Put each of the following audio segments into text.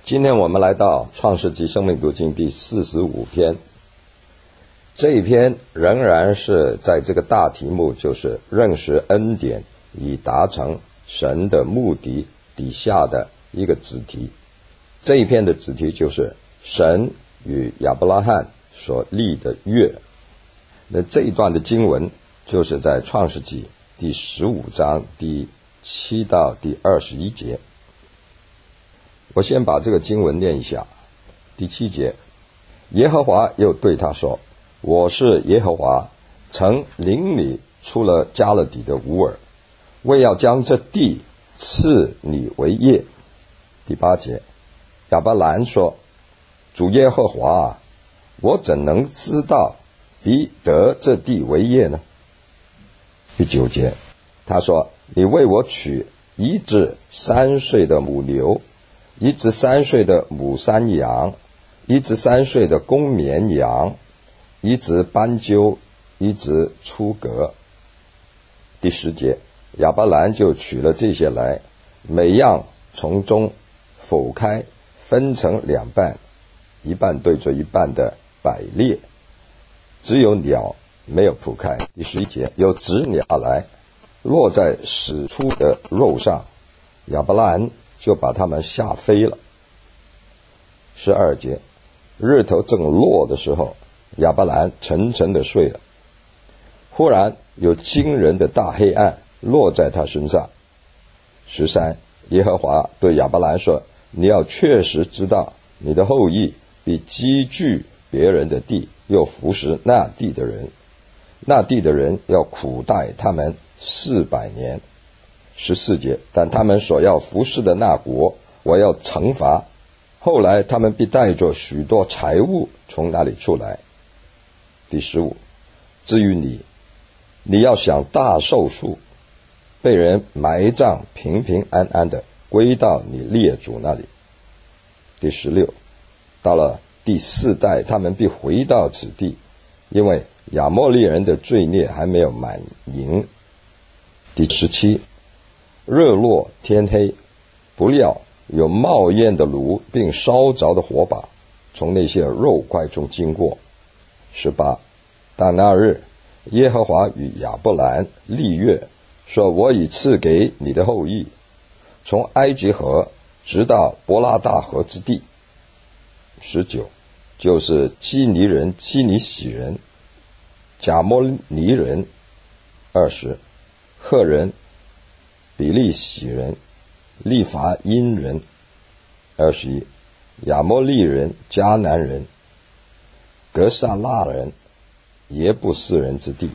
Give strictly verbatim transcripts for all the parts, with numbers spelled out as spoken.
今天我们来到创世纪生命读经第四十五篇，这一篇仍然是在这个大题目，就是认识恩典以达成神的目的底下的一个子题。这一篇的子题就是神与亚伯拉罕所立的约。那这一段的经文就是在创世纪第十五章第七到第二十一节。我先把这个经文念一下。第七节，耶和华又对他说，我是耶和华，曾领你出了加勒底的乌尔，为要将这地赐你为业。第八节，亚伯兰说，主耶和华啊，我怎能知道必得这地为业呢？第九节，他说，你为我取一只三岁的母牛，一只三岁的母山羊，一只三岁的公绵羊，一只斑鸠，一只雏鸽。第十节，亚伯兰就取了这些来，每样从中剖开，分成两半，一半对着一半的摆列，只有鸟没有剖开。第十一节，有纸鸟来落在使出的肉上，亚伯兰就把它们吓飞了。十二节，日头正落的时候，亚伯兰沉沉的睡了，忽然有惊人的大黑暗落在他身上。十三，耶和华对亚伯兰说，你要确实知道，你的后裔必积聚别人的地，又服侍那地的人，那地的人要苦待他们四百年。十四节，但他们所要服侍的那国，我要惩罚，后来他们必带着许多财物从那里出来。第十五，至于你，你要想大寿数，被人埋葬，平平安安的归到你列祖那里。第十六，到了第四代，他们必回到此地，因为亚摩利人的罪孽还没有满盈。第十七，日落天黑，不料有冒烟的炉并烧着的火把从那些肉块中经过。十八，当那日，耶和华与亚伯兰立约，说，我已赐给你的后裔，从埃及河直到伯拉大河之地。十九，就是基尼人、基尼喜人、贾摩尼人。二十，赫人、比利洗人、利伐因人。二十一，亚摩利人、迦南人、格萨拉人、耶布斯人之地。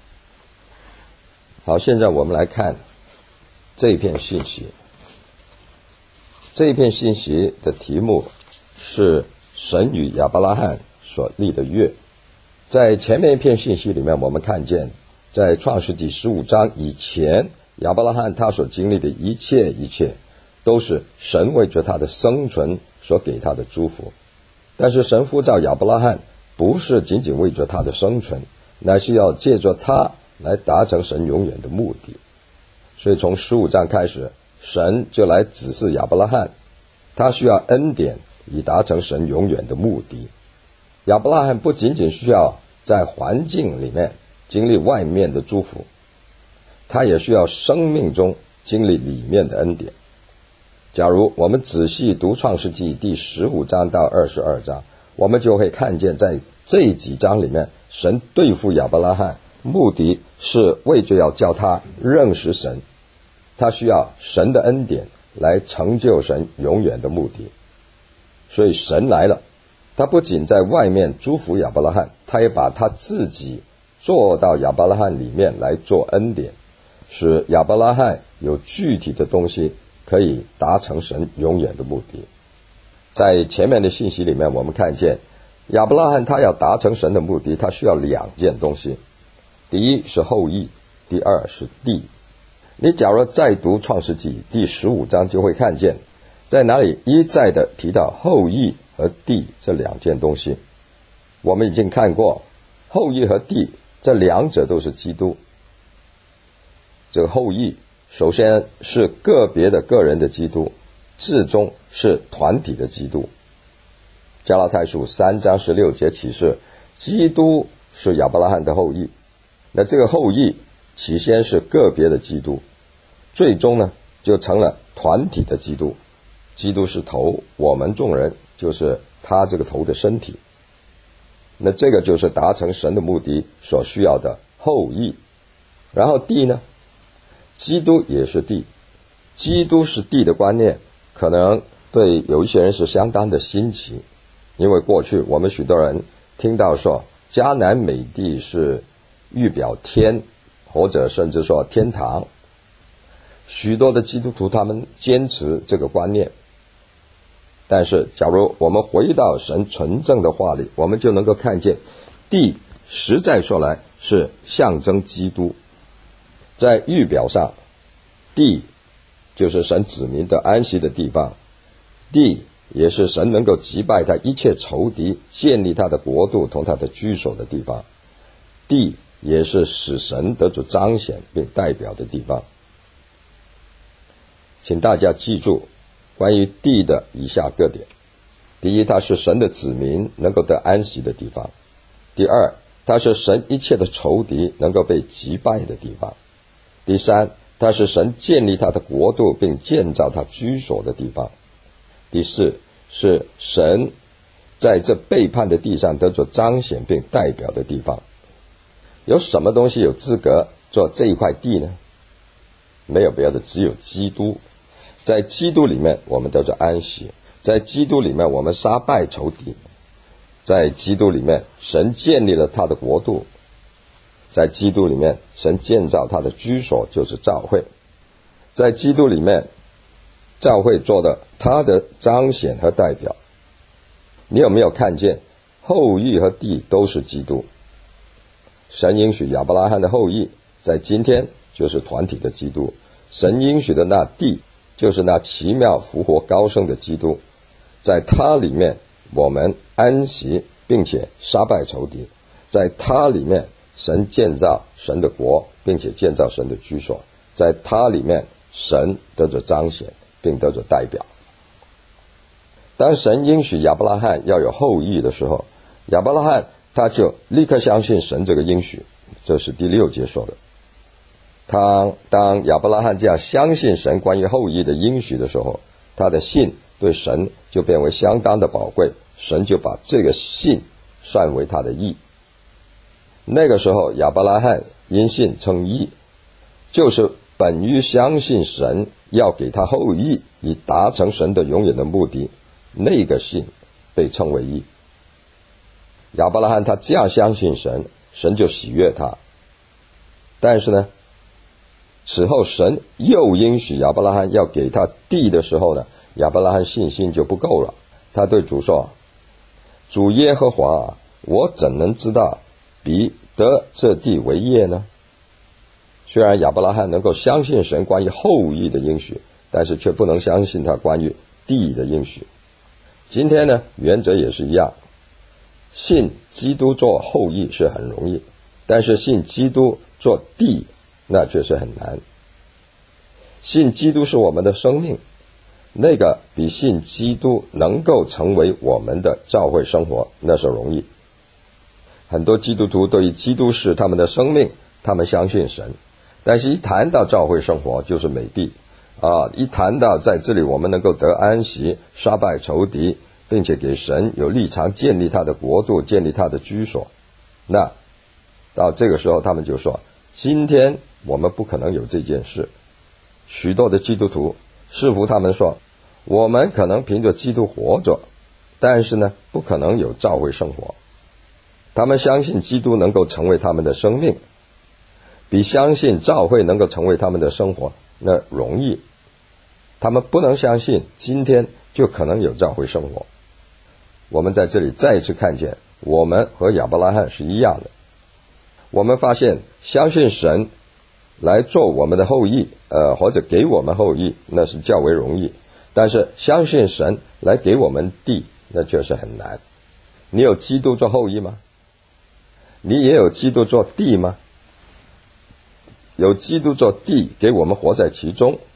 好，现在我们来看这一篇信息。这一篇信息的题目是神与亚伯拉罕所立的约。在前面一篇信息里面，我们看见在创世纪十五章以前，亚伯拉罕他所经历的一切一切都是神为着他的生存所给他的祝福。但是神呼召亚伯拉罕不是仅仅为着他的生存，乃是要借着他来达成神永远的目的。所以从十五章开始，神就来指示亚伯拉罕，他需要恩典以达成神永远的目的。亚伯拉罕不仅仅需要在环境里面经历外面的祝福，他也需要生命中经历里面的恩典。假如我们仔细读创世纪第十五章到二十二章，我们就会看见在这几章里面，神对付亚伯拉罕目的是为着要叫他认识神，他需要神的恩典来成就神永远的目的。所以神来了，他不仅在外面祝福亚伯拉罕，他也把他自己做到亚伯拉罕里面来做恩典，使亚伯拉罕有具体的东西可以达成神永远的目的。在前面的信息里面，我们看见亚伯拉罕他要达成神的目的，他需要两件东西。第一是后裔，第二是地。你假如再读创世纪第十五章，就会看见在哪里一再的提到后裔和地这两件东西。我们已经看过，后裔和地这两者都是基督。这个后裔首先是个别的个人的基督， 至终是团体的基督。加拉太书三章十六节启示，基督是亚伯拉罕的后裔。那这个后裔起先是个别的基督，最终呢就成了团体的基督。基督是头，我们众人就是他这个头的身体。那这个就是达成神的目的所需要的后裔。然后地呢，基督也是地。基督是地的观念可能对有一些人是相当的新奇，因为过去我们许多人听到说迦南美地是预表天，或者甚至说天堂，许多的基督徒他们坚持这个观念。但是假如我们回到神纯正的话里，我们就能够看见地实在说来是象征基督。在预表上，地就是神子民的安息的地方，地也是神能够击败他一切仇敌，建立他的国度同他的居所的地方，地也是使神得着彰显并代表的地方。请大家记住关于地的以下各点：第一，它是神的子民能够得安息的地方；第二，它是神一切的仇敌能够被击败的地方；第三，它是神建立他的国度并建造他居所的地方；第四，是神在这背叛的地上得着彰显并代表的地方。有什么东西有资格做这一块地呢？没有别的，只有基督。在基督里面我们得着安息，在基督里面我们杀败仇敌，在基督里面神建立了他的国度，在基督里面神建造他的居所，就是教会。在基督里面教会做的他的彰显和代表。你有没有看见后裔和地都是基督？神应许亚伯拉罕的后裔在今天就是团体的基督，神应许的那地就是那奇妙复活高升的基督，在他里面我们安息并且杀败仇敌，在他里面神建造神的国并且建造神的居所，在他里面神得着彰显并得着代表。当神应许亚伯拉罕要有后裔的时候，亚伯拉罕他就立刻相信神这个应许，这是第六节说的。他当亚伯拉罕这样相信神关于后裔的应许的时候，他的信对神就变为相当的宝贵，神就把这个信算为他的义。那个时候亚伯拉罕因信称义，就是本于相信神要给他后裔，以达成神的永远的目的，那个信被称为义。亚伯拉罕他这样相信神，神就喜悦他。但是呢，此后神又应许亚伯拉罕要给他地的时候呢，亚伯拉罕信心就不够了。他对主说：主耶和华啊，我怎能知道比得这地为业呢？虽然亚伯拉罕能够相信神关于后裔的应许，但是却不能相信他关于地的应许。今天呢，原则也是一样，信基督做后裔是很容易，但是信基督做地那却是很难。信基督是我们的生命，那个比信基督能够成为我们的教会生活那是容易。很多基督徒对于基督是他们的生命，他们相信神，但是一谈到教会生活就是美地啊！一谈到在这里我们能够得安息，杀败仇敌，并且给神有立场建立他的国度，建立他的居所，那到这个时候他们就说，今天我们不可能有这件事。许多的基督徒似乎他们说，我们可能凭着基督活着，但是呢不可能有教会生活。他们相信基督能够成为他们的生命，比相信教会能够成为他们的生活那容易。他们不能相信今天就可能有教会生活。我们在这里再一次看见，我们和亚伯拉罕是一样的。我们发现相信神来做我们的后裔，呃，或者给我们后裔，那是较为容易。但是相信神来给我们地，那确实很难。你有基督做后裔吗？你也有基督做地吗？有基督做地，给我们活在其中，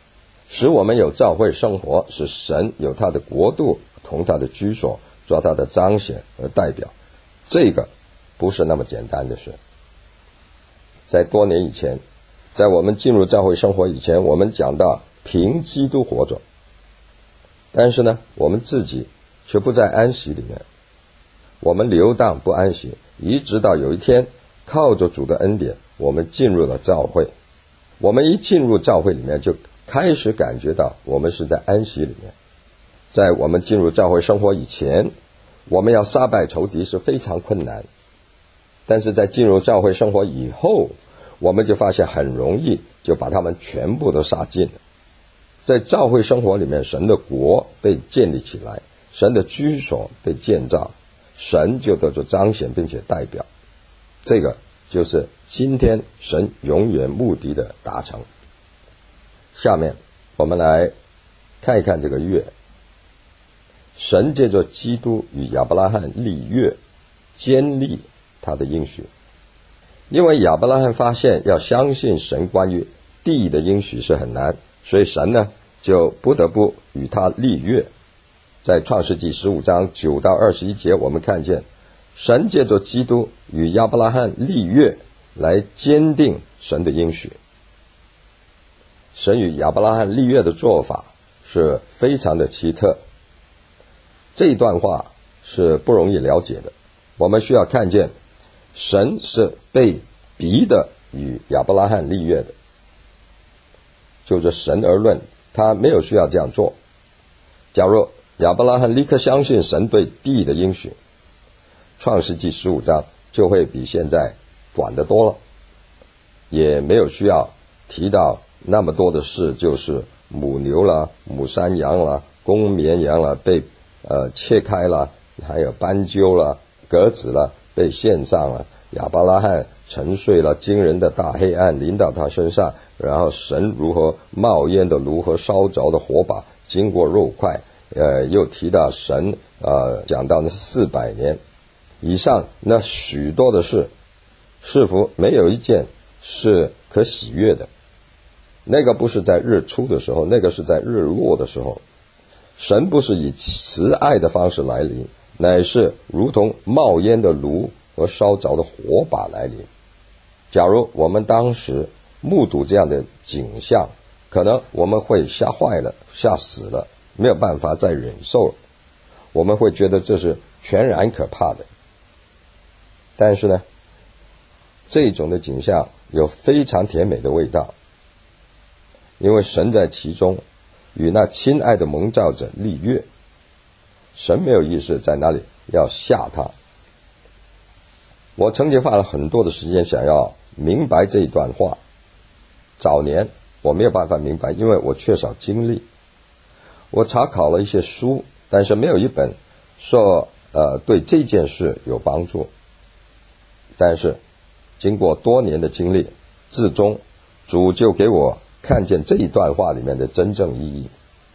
使我们有教会生活，使神有他的国度同他的居所，做他的彰显和代表。这个不是那么简单的事。在多年以前，在我们进入教会生活以前，我们讲到凭基督活着，但是呢，我们自己却不在安息里面，我们游荡不安息，一直到有一天靠着主的恩典，我们进入了教会。我们一进入教会里面，就开始感觉到我们是在安息里面。在我们进入教会生活以前，我们要杀败仇敌是非常困难，但是在进入教会生活以后，我们就发现很容易就把他们全部都杀尽了。在教会生活里面，神的国被建立起来，神的居所被建造，神就得着彰显并且代表。这个就是今天神永远目的的达成。下面我们来看一看这个约。神借着基督与亚伯拉罕立约，坚立他的应许。因为亚伯拉罕发现要相信神关于地的应许是很难，所以神呢就不得不与他立约。在创世纪十五章九到二十一节，我们看见神借着基督与亚伯拉罕立约，来坚定神的应许。神与亚伯拉罕立约的做法是非常的奇特，这一段话是不容易了解的。我们需要看见神是被逼的与亚伯拉罕立约的，就着神而论，他没有需要这样做。假如亚伯拉罕立刻相信神对地的应许，创世纪十五章就会比现在短得多了，也没有需要提到那么多的事，就是母牛啦、母山羊啦、公绵羊啦被呃切开了，还有斑鸠啦、鸽子啦被献上了，亚伯拉罕沉睡了，惊人的大黑暗临到他身上，然后神如何冒烟的炉和烧着的火把经过肉块，呃，又提到神呃讲到那四百年以上，那许多的事，似乎没有一件是可喜悦的。那个不是在日出的时候，那个是在日落的时候。神不是以慈爱的方式来临，乃是如同冒烟的炉和烧着的火把来临。假如我们当时目睹这样的景象，可能我们会吓坏了，吓死了，没有办法再忍受了，我们会觉得这是全然可怕的。但是呢，这种的景象有非常甜美的味道，因为神在其中与那亲爱的蒙召者立约，神没有意识在那里要吓他。我曾经花了很多的时间想要明白这一段话，早年我没有办法明白，因为我缺少经历。我查考了一些书，但是没有一本说呃对这件事有帮助。但是经过多年的经历，至终主就给我看见这一段话里面的真正意义。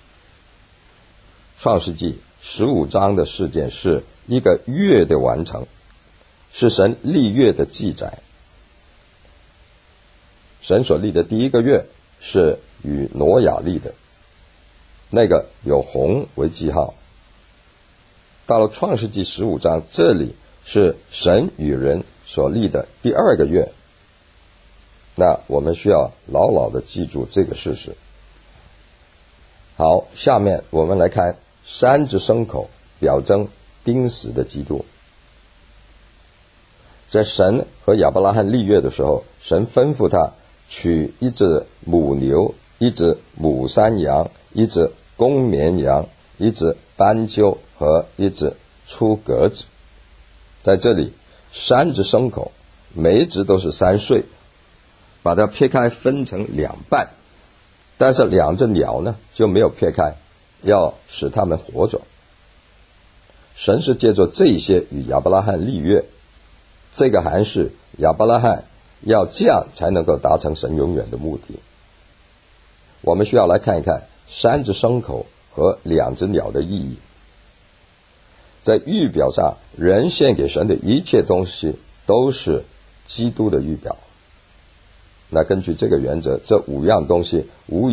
创世纪十五章的事件是一个约的完成，是神立约的记载。神所立的第一个约是与挪亚立的，那个有红为记号。到了创世纪十五章，这里是神与人所立的第二个约。那我们需要牢牢的记住这个事实。好，下面我们来看三只牲口表征钉死的基督。在神和亚伯拉罕立约的时候，神吩咐他取一只母牛，一只母山羊，一只公绵羊，一只斑鸠和一只粗鸽子。在这里三只牲口，每一只都是三岁，把它撇开分成两半，但是两只鸟呢就没有撇开，要使它们活着。神是借着这些与亚伯拉罕立约，这个还是亚伯拉罕要这样才能够达成神永远的目的。我们需要来看一看三只牲口和两只鸟的意义。在预表上，人献给神的一切东西都是基督的预表。那根据这个原则，这五样东西无疑都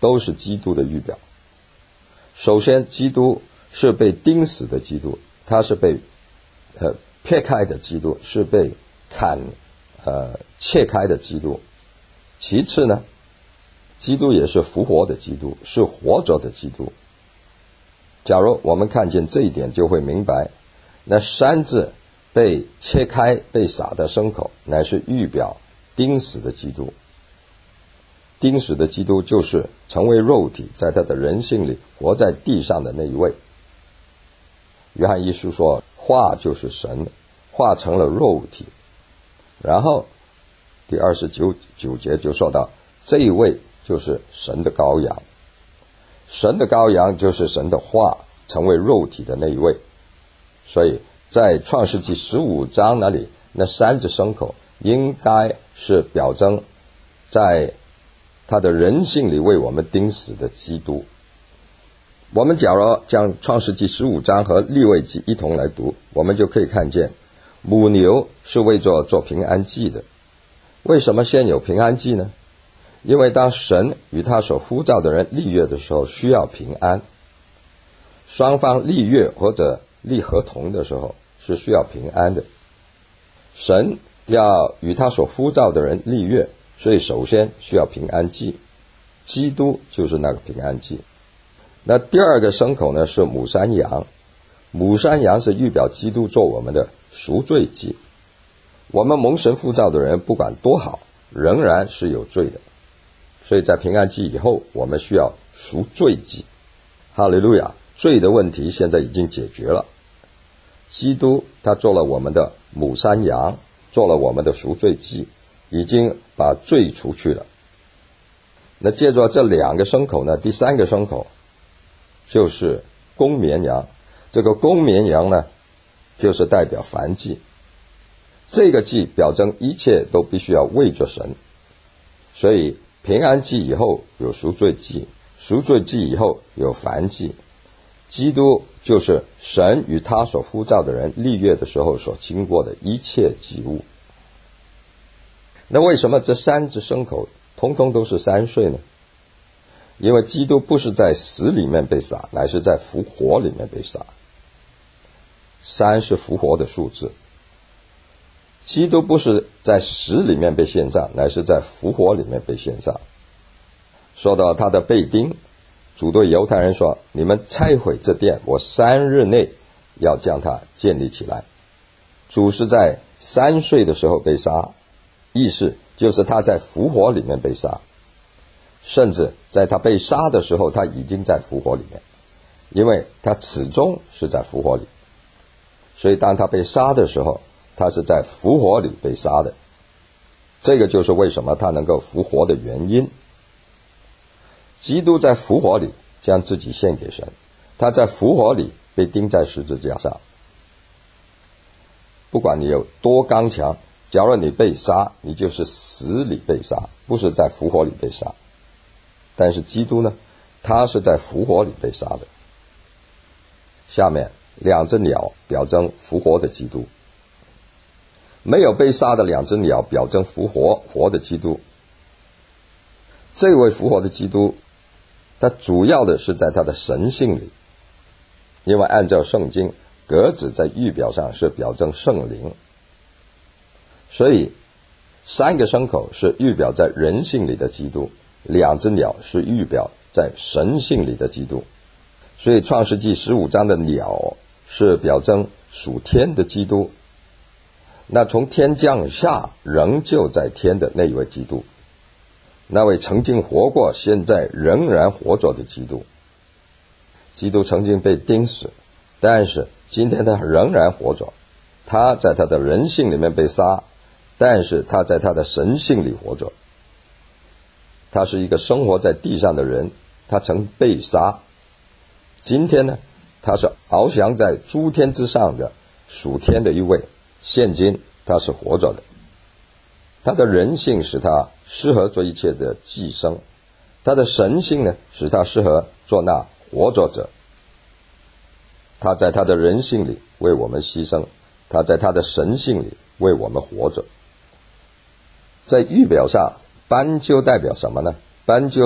都是基督的预表。首先，基督是被钉死的基督，他是被呃撇开的基督，是被砍呃切开的基督。其次呢，基督也是复活的基督，是活着的基督。假如我们看见这一点，就会明白，那三字被切开被撒的牲口乃是预表钉死的基督。钉死的基督就是成为肉体，在他的人性里活在地上的那一位。约翰一书说，话就是神，化成了肉体。然后第二十九九节就说到，这一位就是神的羔羊，神的羔羊就是神的话成为肉体的那一位。所以在创世纪十五章那里，那三只牲口应该是表征在他的人性里为我们钉死的基督。我们假如将创世纪十五章和利未记一同来读，我们就可以看见母牛是为着做平安祭的。为什么先有平安祭呢？因为当神与他所呼召的人立约的时候，需要平安。双方立约或者立合同的时候是需要平安的。神要与他所呼召的人立约，所以首先需要平安祭，基督就是那个平安祭。那第二个牲口呢，是母山羊。母山羊是预表基督做我们的赎罪祭。我们蒙神呼召的人不管多好，仍然是有罪的，所以在平安祭以后，我们需要赎罪祭。哈利路亚，罪的问题现在已经解决了。基督他做了我们的母山羊，做了我们的赎罪祭，已经把罪除去了。那借着这两个牲口呢，第三个牲口就是公绵羊。这个公绵羊呢，就是代表燔祭。这个祭表征一切都必须要为着神，所以平安祭以后有赎罪祭，赎罪祭以后有燔祭。基督就是神与他所呼召的人立约的时候所经过的一切祭物。那为什么这三只牲口通通都是三岁呢？因为基督不是在死里面被杀，乃是在复活里面被杀。三是复活的数字。基督不是在死里面被献上，乃是在复活里面被献上。说到他的被钉，主对犹太人说，你们拆毁这殿，我三日内要将它建立起来。主是在三岁的时候被杀，意思就是他在复活里面被杀，甚至在他被杀的时候，他已经在复活里面，因为他始终是在复活里。所以当他被杀的时候，他是在复活里被杀的。这个就是为什么他能够复活的原因。基督在复活里将自己献给神，他在复活里被钉在十字架上。不管你有多刚强，假如你被杀，你就是死里被杀，不是在复活里被杀。但是基督呢，他是在复活里被杀的。下面两只鸟表征复活的基督，没有被杀的两只鸟表征复活活的基督。这位复活的基督，他主要的是在他的神性里，因为按照圣经，鸽子在预表上是表征圣灵，所以三个牲口是预表在人性里的基督，两只鸟是预表在神性里的基督。所以创世纪十五章的鸟是表征属天的基督，那从天降下仍旧在天的那一位基督，那位曾经活过现在仍然活着的基督。基督曾经被钉死，但是今天他仍然活着。他在他的人性里面被杀，但是他在他的神性里活着。他是一个生活在地上的人，他曾被杀，今天呢，他是翱翔在诸天之上的属天的一位，现今他是活着的。他的人性使他适合做一切的寄生，他的神性呢，使他适合做那活着者。他在他的人性里为我们牺牲，他在他的神性里为我们活着。在预表上，斑鸠代表什么呢？斑鸠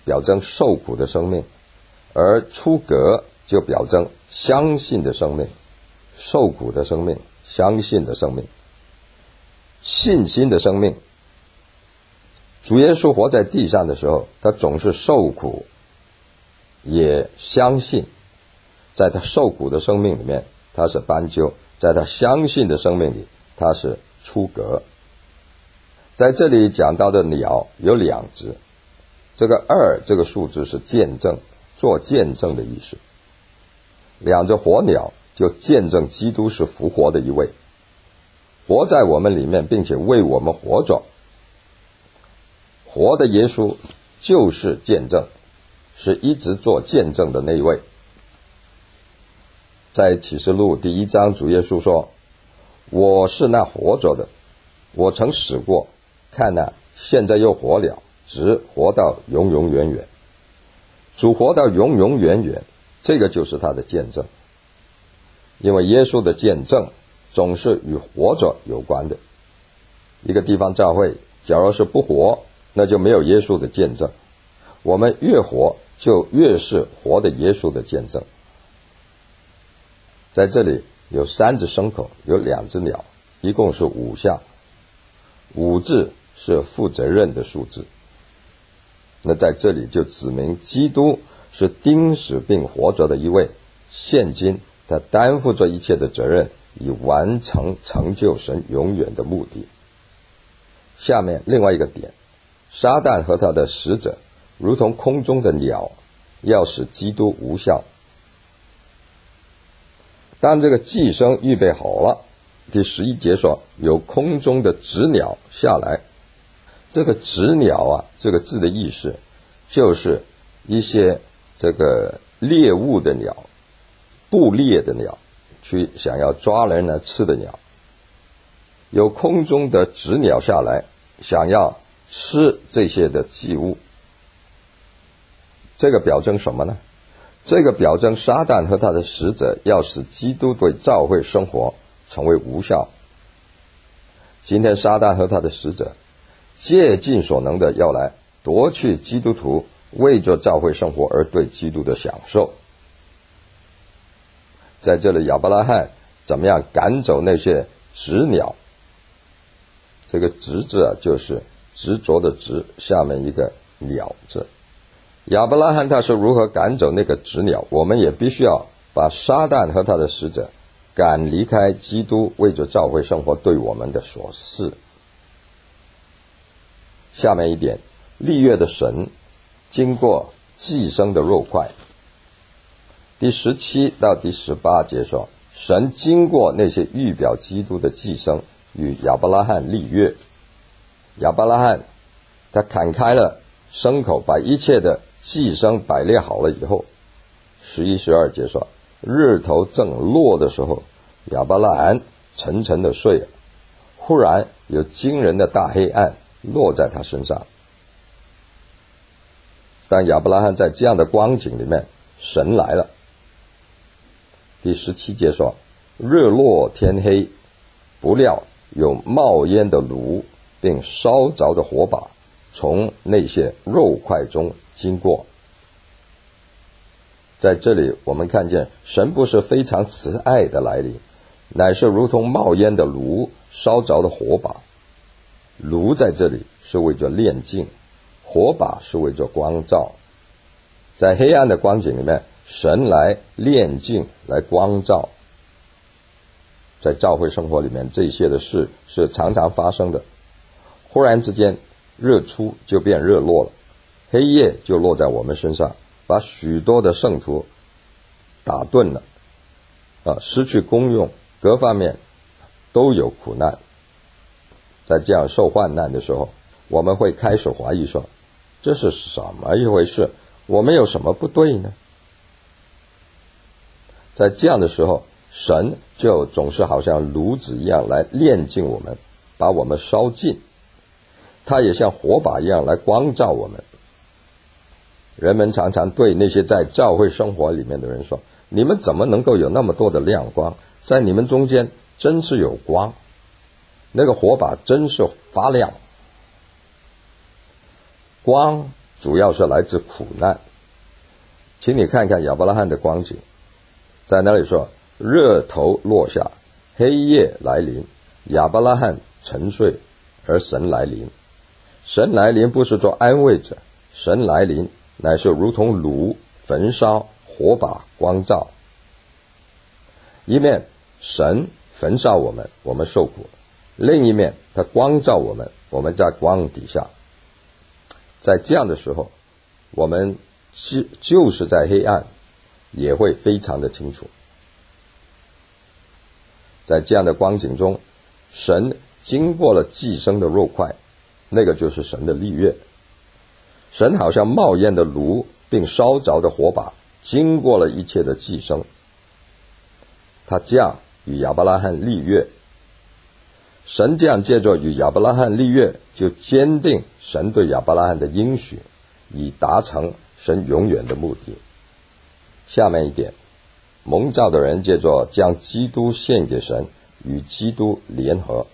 表征受苦的生命，而出格就表征相信的生命，受苦的生命，相信的生命，信心的生命。主耶稣活在地上的时候，他总是受苦，也相信。在他受苦的生命里面，他是斑鸠；在他相信的生命里，他是出格。在这里讲到的鸟有两只，这个二这个数字是见证，做见证的意思。两只活鸟就见证基督是复活的一位，活在我们里面，并且为我们活着。活的耶稣就是见证，是一直做见证的那一位。在启示录第一章，主耶稣说，我是那活着的，我曾死过，看哪，现在又活了，直活到永永远远。主活到永永远远，这个就是他的见证。因为耶稣的见证总是与活着有关的。一个地方教会假如是不活，那就没有耶稣的见证。我们越活，就越是活的耶稣的见证。在这里有三只牲口，有两只鸟，一共是五项。五字是负责任的数字。那在这里就指明基督是钉死并活着的一位，现今他担负着一切的责任，以完成成就神永远的目的。下面另外一个点，撒旦和他的使者如同空中的鸟，要使基督无效。当这个祭牲预备好了，第十一节说，有空中的纸鸟下来。这个纸鸟啊，这个字的意思就是一些这个猎物的鸟，捕猎的鸟，去想要抓人来吃的鸟。有空中的纸鸟下来，想要吃这些的祭物。这个表征什么呢？这个表征撒旦和他的使者要使基督对教会生活成为无效。今天撒旦和他的使者竭尽所能的要来夺去基督徒为着教会生活而对基督的享受。在这里亚伯拉罕怎么样赶走那些执鸟？这个执字啊，就是执着的执，下面一个鸟字。亚伯拉罕他是如何赶走那个执鸟，我们也必须要把撒旦和他的使者赶离开基督为着教会生活对我们的所示。下面一点，立约的神经过祭牲的肉块。第十七到第十八节说，神经过那些预表基督的祭牲与亚伯拉罕立约。亚伯拉罕他砍开了牲口，把一切的祭牲摆列好了以后，十一、十二节说，日头正落的时候，亚伯拉罕沉沉的睡了，忽然有惊人的大黑暗落在他身上。当亚伯拉罕在这样的光景里面，神来了。第十七节说，日落天黑，不料有冒烟的炉并烧着的火把从那些肉块中经过。在这里我们看见神不是非常慈爱的来临，乃是如同冒烟的炉，烧着的火把。炉在这里是为着炼净，火把是为着光照。在黑暗的光景里面，神来炼净，来光照。在教会生活里面，这些的事是常常发生的。忽然之间，日出就变日落了，黑夜就落在我们身上，把许多的圣徒打顿了，啊，失去功用，各方面都有苦难。在这样受患难的时候，我们会开始怀疑说，这是什么一回事？我们有什么不对呢？在这样的时候，神就总是好像炉子一样来炼净我们，把我们烧尽。他也像火把一样来光照我们。人们常常对那些在教会生活里面的人说，你们怎么能够有那么多的亮光？在你们中间真是有光，那个火把真是发亮。光主要是来自苦难。请你看看亚伯拉罕的光景，在那里说，日头落下，黑夜来临，亚伯拉罕沉睡，而神来临。神来临不是做安慰者，神来临乃是如同炉焚烧，火把光照。一面神焚烧我们，我们受苦；另一面他光照我们，我们在光底下。在这样的时候，我们是就是在黑暗也会非常的清楚。在这样的光景中，神经过了寄生的肉块，那个就是神的立约。神好像冒烟的炉并烧着的火把，经过了一切的寄生。他这样与亚伯拉罕立约，神这样借着与亚伯拉罕立约，就坚定神对亚伯拉罕的应许，以达成神永远的目的。下面一点，蒙召的人借着将基督献给神，与基督联合。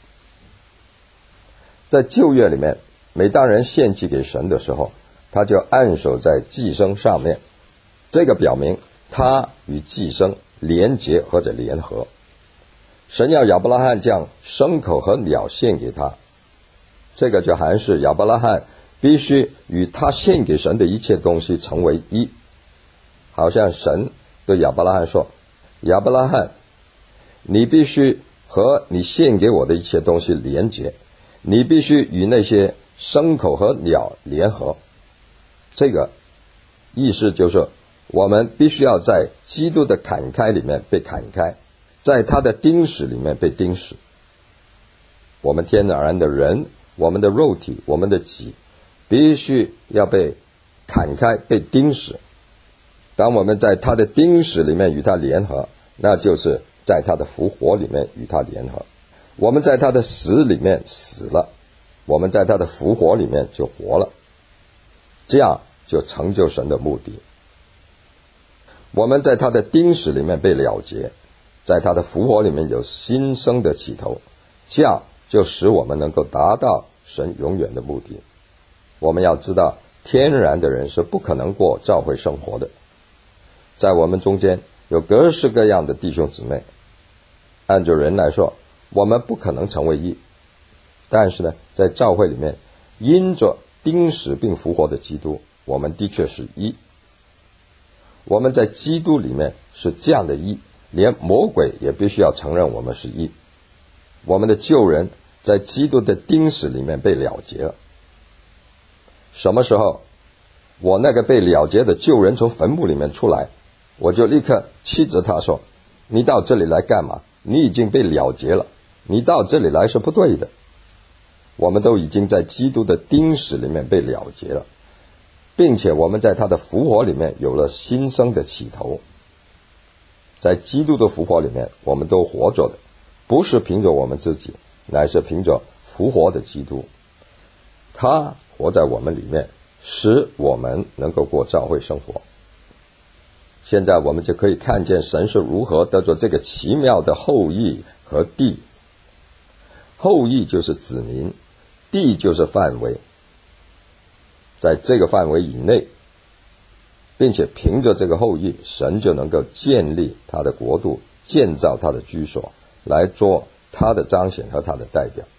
在旧约里面，每当人献祭给神的时候，他就按手在祭牲上面，这个表明他与祭牲连结或者联合。神要亚伯拉罕将牲口和鸟献给他，这个就含示亚伯拉罕必须与他献给神的一切东西成为一。好像神对亚伯拉罕说，亚伯拉罕，你必须和你献给我的一切东西连结，你必须与那些牲口和鸟联合。这个意思就是我们必须要在基督的砍开里面被砍开，在他的钉死里面被钉死。我们天然的人，我们的肉体，我们的己必须要被砍开，被钉死。当我们在他的钉死里面与他联合，那就是在他的复活里面与他联合。我们在他的死里面死了，我们在他的复活里面就活了，这样就成就神的目的。我们在他的钉死里面被了结，在他的复活里面有新生的起头，这样就使我们能够达到神永远的目的。我们要知道，天然的人是不可能过教会生活的。在我们中间有各式各样的弟兄姊妹，按照人来说，我们不可能成为一，但是呢，在教会里面，因着钉死并复活的基督，我们的确是一。我们在基督里面是这样的一，连魔鬼也必须要承认我们是一。我们的旧人在基督的钉死里面被了结了。什么时候我那个被了结的旧人从坟墓里面出来，我就立刻斥责他说，你到这里来干嘛？你已经被了结了，你到这里来是不对的。我们都已经在基督的钉死里面被了结了，并且我们在他的复活里面有了新生的起头。在基督的复活里面，我们都活着的，不是凭着我们自己，乃是凭着复活的基督。他活在我们里面，使我们能够过教会生活。现在我们就可以看见神是如何得着这个奇妙的后裔和地。后裔就是子民，地就是范围。在这个范围以内，并且凭着这个后裔，神就能够建立他的国度，建造他的居所，来做他的彰显和他的代表。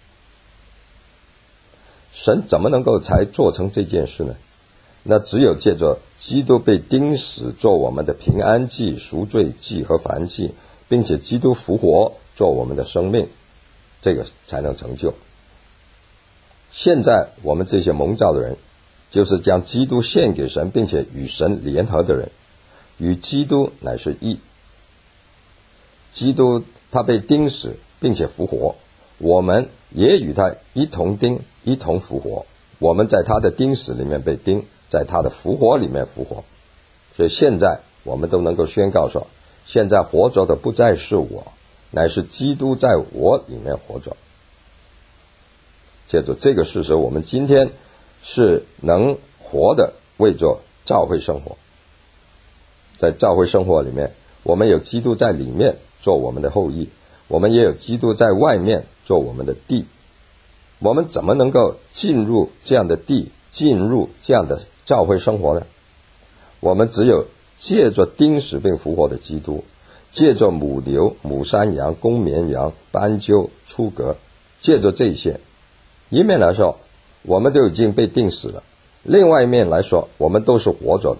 神怎么能够才做成这件事呢？那只有借着基督被钉死做我们的平安祭、赎罪祭和燔祭，并且基督复活做我们的生命，这个才能成就。现在我们这些蒙召的人，就是将基督献给神，并且与神联合的人，与基督乃是一。基督他被钉死并且复活，我们也与他一同钉，一同复活。我们在他的钉死里面被钉，在他的复活里面复活。所以现在我们都能够宣告说，现在活着的不再是我，乃是基督在我里面活着。借着这个事实，我们今天是能活的为着教会生活。在教会生活里面，我们有基督在里面做我们的后裔，我们也有基督在外面做我们的地。我们怎么能够进入这样的地， 进入这样的教会生活呢？我们只有借着钉死并复活的基督，借着母牛、母山羊、公绵羊、斑鸠、出革，借着这些，一面来说我们都已经被钉死了，另外一面来说我们都是活着的。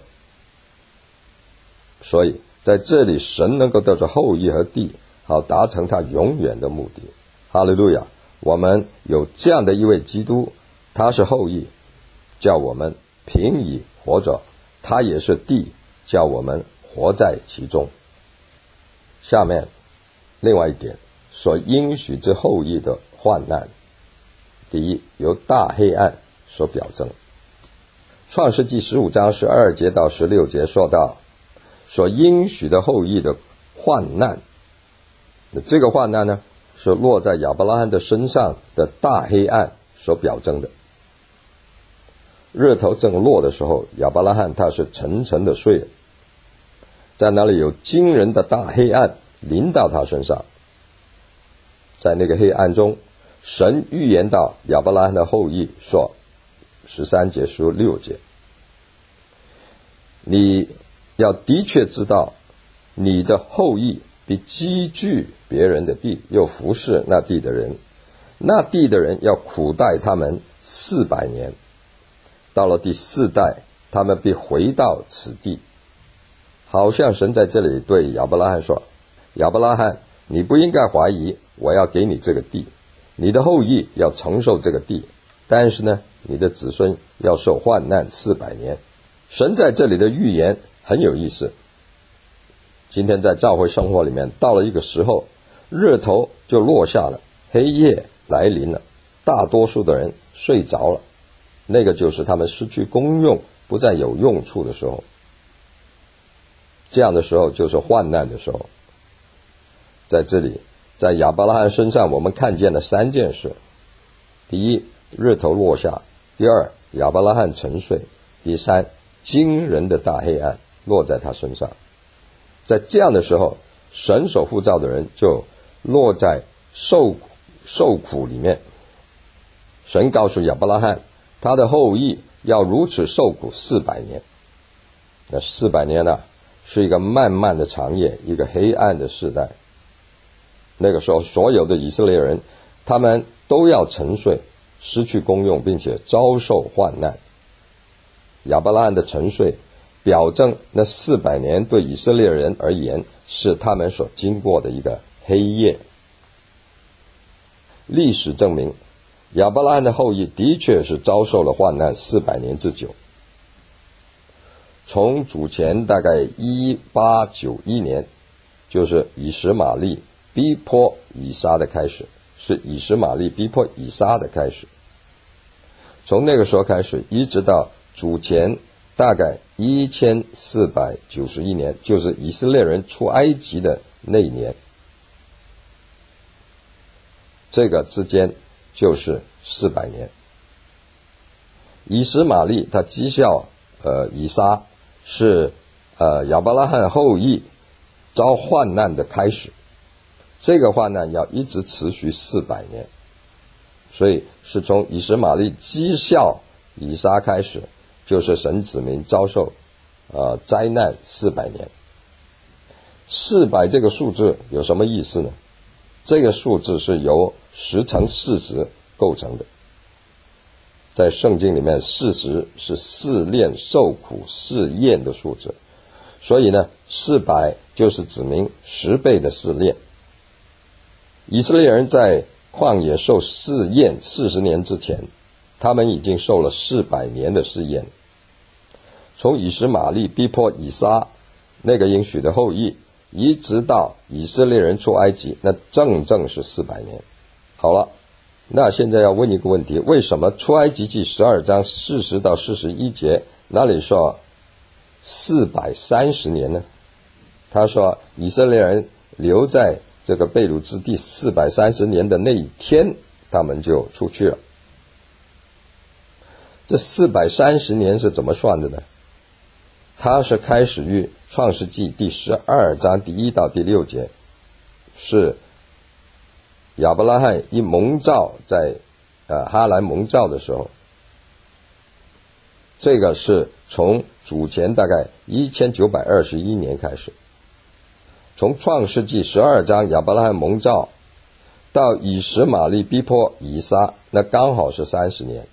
所以在这里神能够得着后裔和地，好达成他永远的目的。哈利路亚！我们有这样的一位基督，他是后裔，叫我们凭以活着，他也是地，叫我们活在其中。下面另外一点，所应许之后裔的患难，第一，由大黑暗所表征。创世纪十五章十二节到十六节说到所应许的后裔的患难，这个患难呢，是落在亚伯拉罕的身上的大黑暗所表征的。日头正落的时候，亚伯拉罕他是沉沉的睡了，在那里有惊人的大黑暗临到他身上。在那个黑暗中，神预言到亚伯拉罕的后裔说，十三节十六节，你要的确知道，你的后裔必积聚别人的地，又服侍那地的人，那地的人要苦待他们四百年，到了第四代，他们必回到此地。好像神在这里对亚伯拉罕说，亚伯拉罕，你不应该怀疑，我要给你这个地，你的后裔要承受这个地，但是呢，你的子孙要受患难四百年。神在这里的预言很有意思。今天在教会生活里面，到了一个时候，日头就落下了，黑夜来临了，大多数的人睡着了，那个就是他们失去功用，不再有用处的时候。这样的时候就是患难的时候。在这里，在亚伯拉罕身上我们看见了三件事：第一，日头落下；第二，亚伯拉罕沉睡；第三，惊人的大黑暗落在他身上。在这样的时候，神所呼召的人就落在受受苦里面。神告诉亚伯拉罕，他的后裔要如此受苦四百年。那四百年呢、啊，是一个漫漫的长夜，一个黑暗的世代。那个时候，所有的以色列人，他们都要沉睡，失去功用，并且遭受患难。亚伯拉罕的沉睡表证那四百年对以色列人而言是他们所经过的一个黑夜。历史证明，亚伯拉罕的后裔的确是遭受了患难四百年之久。从主前大概一八九一年，就是以实玛利逼迫以撒的开始，是以实玛利逼迫以撒的开始。从那个时候开始，一直到主前大概一千四百九十一年，就是以色列人出埃及的那一年，这个之间就是四百年。以实玛利他讥笑呃以撒，是呃亚伯拉罕后裔遭患难的开始，这个患难要一直持续四百年，所以是从以实玛利讥笑以撒开始，就是神子民遭受呃灾难四百年。四百这个数字有什么意思呢？这个数字是由十乘四十构成的。在圣经里面，四十是试炼、受苦、试验的数字，所以呢，四百就是指明十倍的试炼。以色列人在旷野受试验四十年之前，他们已经受了四百年的试验。从以实玛利逼迫以撒那个应许的后裔，一直到以色列人出埃及，那正正是四百年。好了，那现在要问一个问题，为什么出埃及记十二章四十到四十一节那里说四百三十年呢？他说以色列人留在这个被掳之地四百三十年的那一天，他们就出去了。这四百三十年是怎么算的呢？它是开始于创世纪第十二章第一到第六节，是亚伯拉罕一蒙召在呃哈兰蒙召的时候， 这个是从主前大概一千九百二十一年开始，从创世纪十二章亚伯拉罕蒙召到以实玛利逼迫以撒，那刚好是三十年，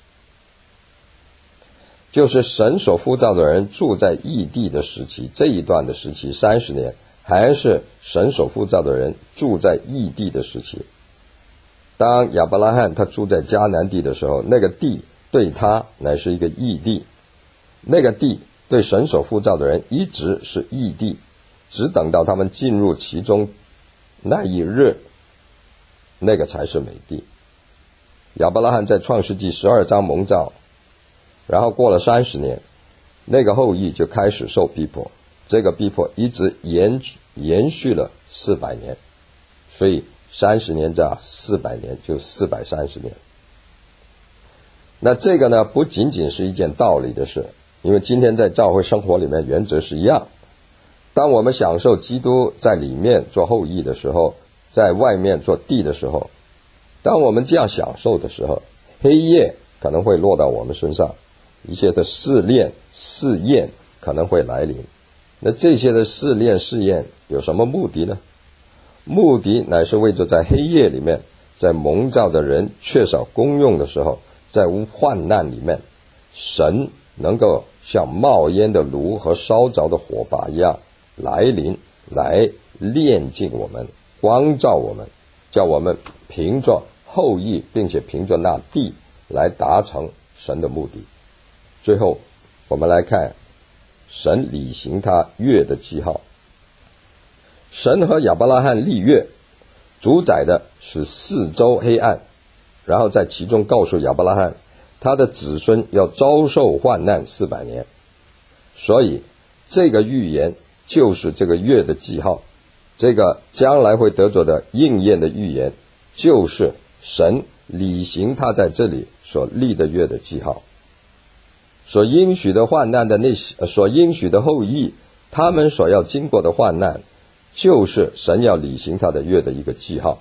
就是神所呼召的人住在异地的时期，这一段的时期三十年，还是神所呼召的人住在异地的时期。当亚伯拉罕他住在迦南地的时候，那个地对他乃是一个异地，那个地对神所呼召的人一直是异地，只等到他们进入其中那一日，那个才是美地。亚伯拉罕在创世纪十二章蒙召，然后过了三十年，那个后裔就开始受逼迫，这个逼迫一直延延续了四百年，所以三十年加四百年就四百三十年。那这个呢，不仅仅是一件道理的事，因为今天在教会生活里面原则是一样。当我们享受基督在里面做后裔的时候，在外面做地的时候，当我们这样享受的时候，黑夜可能会落到我们身上，一些的试炼试验可能会来临。那这些的试炼试验有什么目的呢？目的乃是为着在黑夜里面，在蒙召的人缺少功用的时候，在患难里面，神能够像冒烟的炉和烧着的火把一样来临，来炼净我们，光照我们，叫我们凭着后裔并且凭着那地来达成神的目的。最后我们来看神履行他约的记号。神和亚伯拉罕立约，主宰的是四周黑暗，然后在其中告诉亚伯拉罕，他的子孙要遭受患难四百年。所以这个预言就是这个约的记号，这个将来会得着的应验的预言，就是神履行他在这里所立的约的记号。所应许的患难的那些，所应许的后裔，他们所要经过的患难，就是神要履行他的约的一个记号。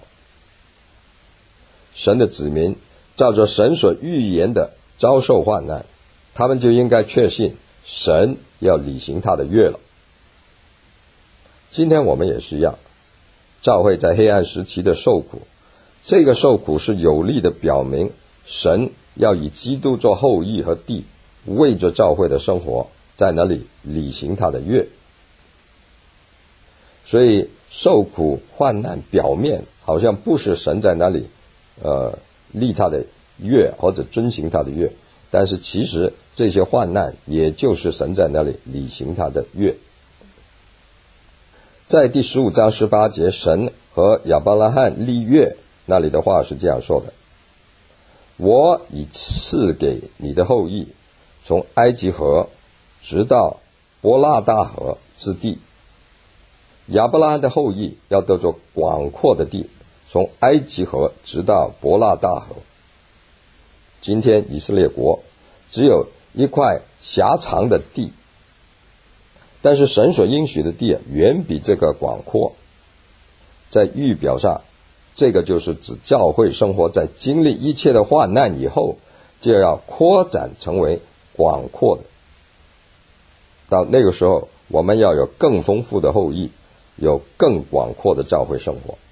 神的子民照着神所预言的遭受患难，他们就应该确信神要履行他的约了。今天我们也是一样，教会在黑暗时期的受苦，这个受苦是有力的表明神要以基督做后裔和地，为着教会的生活在那里履行他的约。所以受苦患难表面好像不是神在那里呃立他的约或者遵行他的约，但是其实这些患难也就是神在那里履行他的约。在第十五章十八节，神和亚伯拉罕立约，那里的话是这样说的：我已赐给你的后裔，从埃及河直到伯拉大河之地。亚伯拉罕的后裔要得着广阔的地，从埃及河直到伯拉大河。今天以色列国只有一块狭长的地，但是神所应许的地远比这个广阔。在预表上，这个就是指教会生活在经历一切的患难以后，就要扩展成为广阔的。到那个时候，我们要有更丰富的后裔，有更广阔的教会生活。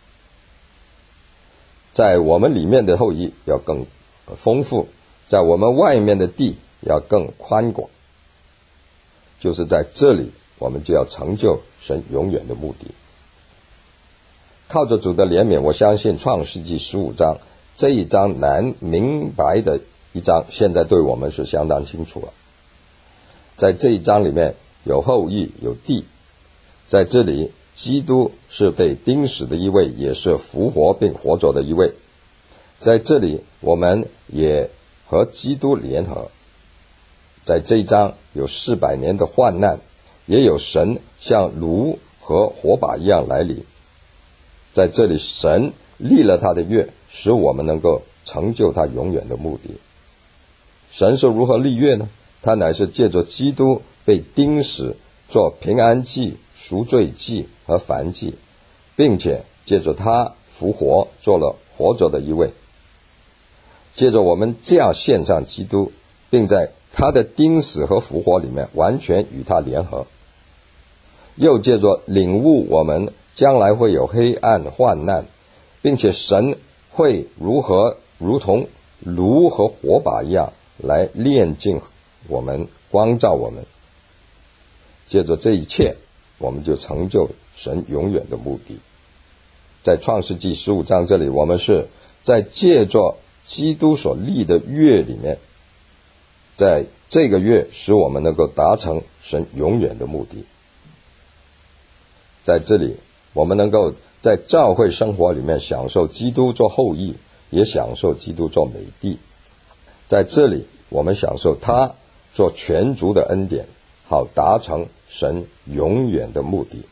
在我们里面的后裔要更丰富，在我们外面的地要更宽广。就是在这里，我们就要成就神永远的目的。靠着主的怜悯，我相信创世纪十五章这一章难明白的一章，现在对我们是相当清楚了。在这一章里面有后裔有地，在这里基督是被钉死的一位，也是复活并活着的一位。在这里我们也和基督联合。在这一章有四百年的患难，也有神像炉和火把一样来临。在这里神立了他的约，使我们能够成就他永远的目的。神是如何立约呢？他乃是借着基督被钉死做平安祭、赎罪祭和燔祭，并且借着他复活做了活着的一位。借着我们这样献上基督，并在他的钉死和复活里面完全与他联合，又借着领悟我们将来会有黑暗患难，并且神会如何如同炉和火把一样来炼净我们，光照我们。借着这一切，我们就成就神永远的目的。在创世纪十五章这里，我们是在借着基督所立的约里面，在这个约使我们能够达成神永远的目的。在这里，我们能够在教会生活里面享受基督做后裔，也享受基督做美帝。在这里，我们享受他做全族的恩典，好达成神永远的目的。